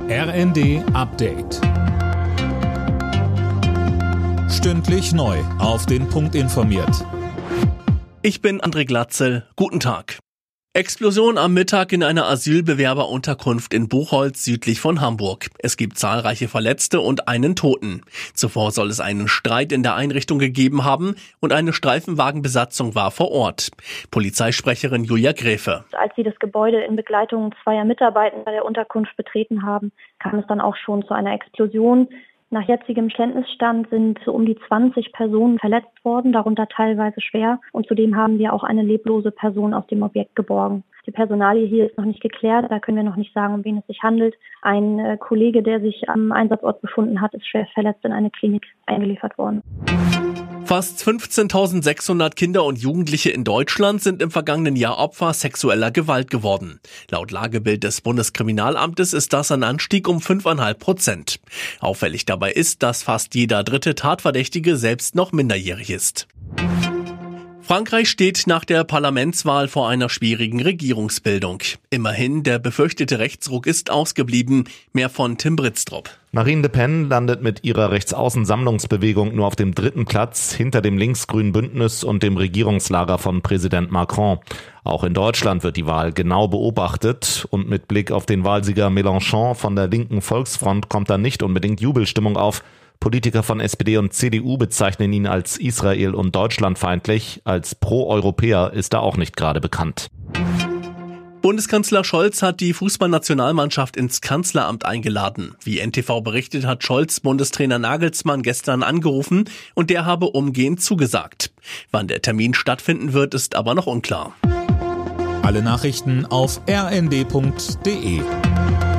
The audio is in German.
RND Update. Stündlich neu auf den Punkt informiert. Ich bin André Glatzel. Guten Tag. Explosion am Mittag in einer Asylbewerberunterkunft in Buchholz südlich von Hamburg. Es gibt zahlreiche Verletzte und einen Toten. Zuvor soll es einen Streit in der Einrichtung gegeben haben und eine Streifenwagenbesatzung war vor Ort. Polizeisprecherin Julia Gräfe. Als sie das Gebäude in Begleitung zweier Mitarbeitender der Unterkunft betreten haben, kam es dann auch schon zu einer Explosion. Nach jetzigem Kenntnisstand sind so um die 20 Personen verletzt worden, darunter teilweise schwer. Und zudem haben wir auch eine leblose Person aus dem Objekt geborgen. Die Personalie hier ist noch nicht geklärt, da können wir noch nicht sagen, um wen es sich handelt. Ein Kollege, der sich am Einsatzort befunden hat, ist schwer verletzt in eine Klinik eingeliefert worden. Fast 15.600 Kinder und Jugendliche in Deutschland sind im vergangenen Jahr Opfer sexueller Gewalt geworden. Laut Lagebild des Bundeskriminalamtes ist das ein Anstieg um 5,5%. Auffällig dabei ist, dass fast jeder dritte Tatverdächtige selbst noch minderjährig ist. Frankreich steht nach der Parlamentswahl vor einer schwierigen Regierungsbildung. Immerhin, der befürchtete Rechtsruck ist ausgeblieben. Mehr von Tim Britztrup. Marine Le Pen landet mit ihrer Rechtsaußen-Sammlungsbewegung nur auf dem 3. Platz hinter dem linksgrünen Bündnis und dem Regierungslager von Präsident Macron. Auch in Deutschland wird die Wahl genau beobachtet und mit Blick auf den Wahlsieger Mélenchon von der linken Volksfront kommt da nicht unbedingt Jubelstimmung auf. Politiker von SPD und CDU bezeichnen ihn als Israel- und deutschlandfeindlich. Als Pro-Europäer ist er auch nicht gerade bekannt. Bundeskanzler Scholz hat die Fußballnationalmannschaft ins Kanzleramt eingeladen. Wie NTV berichtet, hat Scholz Bundestrainer Nagelsmann gestern angerufen und der habe umgehend zugesagt. Wann der Termin stattfinden wird, ist aber noch unklar. Alle Nachrichten auf rnd.de.